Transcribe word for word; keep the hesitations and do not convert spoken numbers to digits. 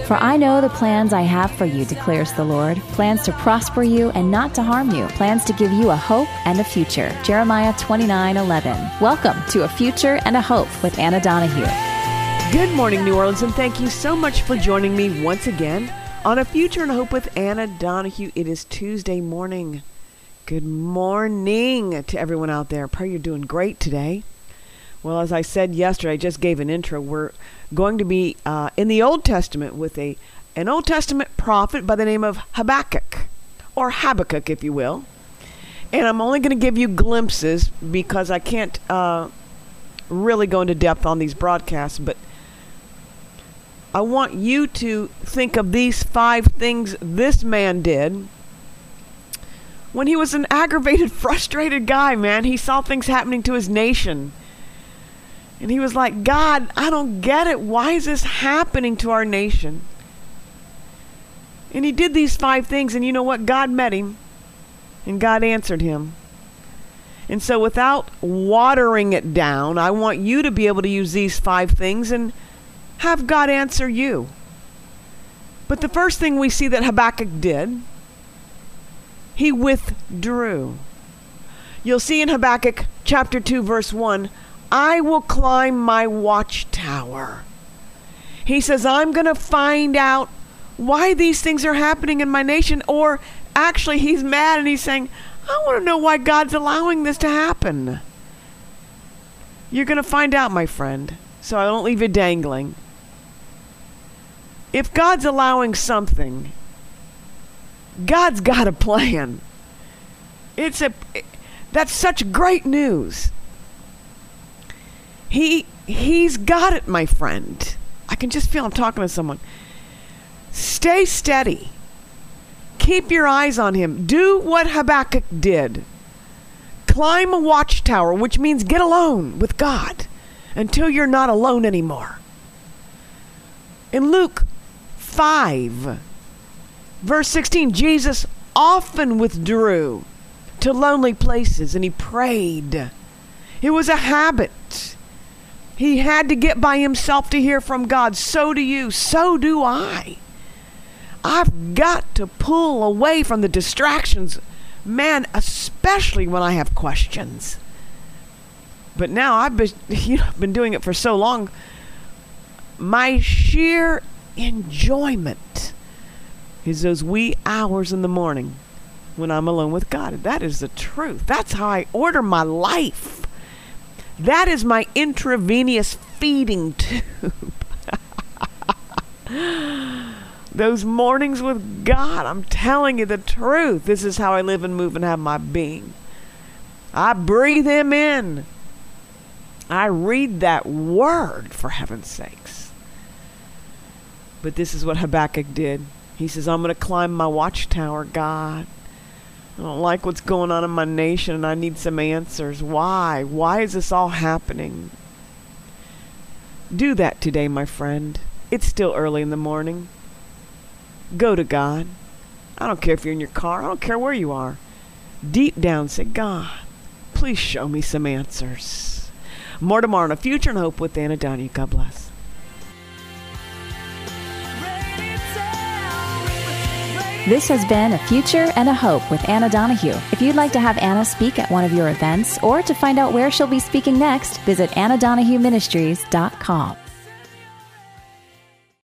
For I know the plans I have for you, declares the Lord, plans to prosper you and not to harm you, plans to give you a hope and a future. Jeremiah twenty-nine eleven. Welcome to A Future and a Hope with Anna Donahue. Good morning, New Orleans, and thank you so much for joining me once again on A Future and a Hope with Anna Donahue. It is Tuesday morning. Good morning to everyone out there. Pray you're doing great today. Well, as I said yesterday, I just gave an intro. We're going to be uh, in the Old Testament with a an Old Testament prophet by the name of Habakkuk, or Habakkuk, if you will. And I'm only going to give you glimpses because I can't uh, really go into depth on these broadcasts, but I want you to think of these five things this man did when he was an aggravated, frustrated guy, man. He saw things happening to his nation. And he was like, God, I don't get it. Why is this happening to our nation? And he did these five things, and you know what? God met him, and God answered him. And so without watering it down, I want you to be able to use these five things and have God answer you. But the first thing we see that Habakkuk did, he withdrew. You'll see in Habakkuk chapter two, verse one, I will climb my watchtower. He says, I'm going to find out why these things are happening in my nation. Or actually, he's mad and he's saying, I want to know why God's allowing this to happen. You're going to find out, my friend. So I don't leave you dangling. If God's allowing something, God's got a plan. It's a that's such great news. He he's got it, my friend. I can just feel I'm talking to someone. Stay steady. Keep your eyes on him. Do what Habakkuk did. Climb a watchtower, which means get alone with God until you're not alone anymore. In Luke five, verse sixteen, Jesus often withdrew to lonely places and he prayed. It was a habit. He had to get by himself to hear from God. So do you. So do I. I've got to pull away from the distractions, man, especially when I have questions. But now I've been, you know, been doing it for so long. My sheer enjoyment is those wee hours in the morning when I'm alone with God. That is the truth. That's how I order my life. That is my intravenous feeding tube. Those mornings with God, I'm telling you the truth. This is how I live and move and have my being. I breathe him in. I read that word, for heaven's sakes. But this is what Habakkuk did. He says, I'm going to climb my watchtower, God. I don't like what's going on in my nation, and I need some answers. Why? Why is this all happening? Do that today, my friend. It's still early in the morning. Go to God. I don't care if you're in your car. I don't care where you are. Deep down, say, God, please show me some answers. More tomorrow on A Future and Hope with Anna Donahue. God bless. This has been A Future and a Hope with Anna Donahue. If you'd like to have Anna speak at one of your events or to find out where she'll be speaking next, visit anna donahue ministries dot com.